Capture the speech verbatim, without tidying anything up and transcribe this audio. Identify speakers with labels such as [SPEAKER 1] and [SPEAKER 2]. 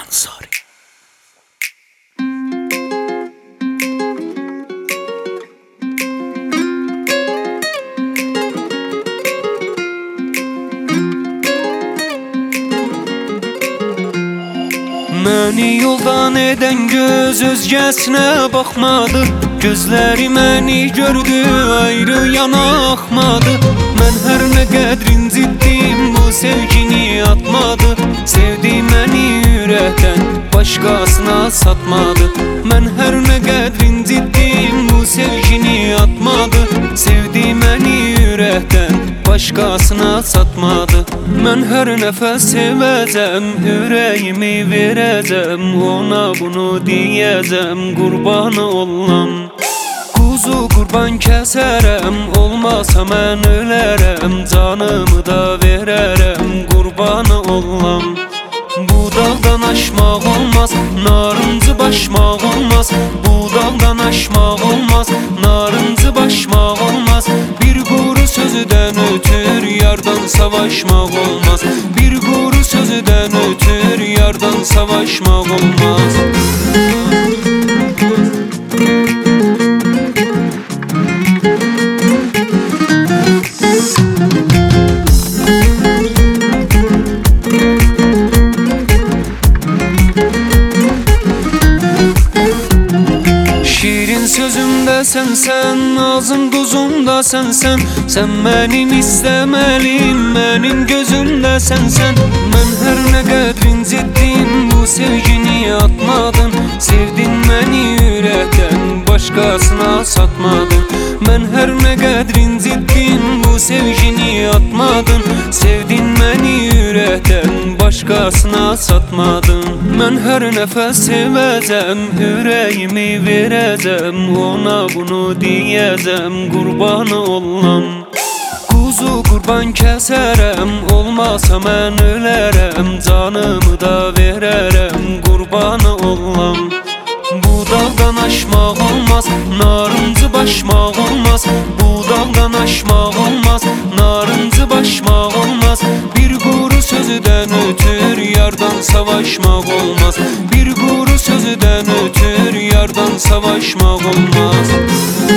[SPEAKER 1] Ansari. Məni yoldan edən göz özgəsinə baxmadı. Gözləri məni gördü, ayrı yana axmadı. Mən hər nə qədər incitdim, bu sevgini atmadı. Sevdi məni ürəkdən, başqasına satmadı. Mən hər nə qədər incitdim, bu sevgini atmadı. Sevdi məni ürəkdən, başqasına satmadı. Mən hər nəfəs sevəcəm, ürəyimi verəcəm. Ona bunu deyəcəm, qurbanı olam. Quzu qurban kəsərəm, olmasa mən ölərəm. Canımı da verərəm, qurbanı olam. Bu dağdan aşmaq olmaz, narıncı başmaq olmaz. Bu dağdan aşmaq olmaz, narıncı başmaq olmaz. Bir quru sözüdən ötür, yardan savaşmaq olmaz. Bir quru sözüdən ötür, yardan savaşmaq olmaz. Sözümdə sənsən, ağzım duzumda sənsən. Sən mənim istəməlim, mənim gözümdə sənsən. Mən hər nə qədər incitdim, bu sevgini atmadın. Sevdin məni ürəkdən, başqasına satmadın. Mən hər nə qədər incitdim, bu sevgini atmadın. Sevdin məni ürəkdən, başqasına satmadın. Mən hər nəfəs sevəcəm, ürəyimi verəcəm. Ona bunu deyəcəm, qurbanı olam. Quzu qurban kəsərəm, olmasa mən ölərəm. Canımı da verərəm, qurbanı olam. Bu dağdan aşmaq olmaz, narıncı başmaq olmaz. Bu dağdan aşmaq olmaz, narıncı başmaq olmaz. Bir quru sözüdən ötür, yardan savaşmaq olmaz. Bir quru sözüdən ötür, yardan savaşmaq olmaz.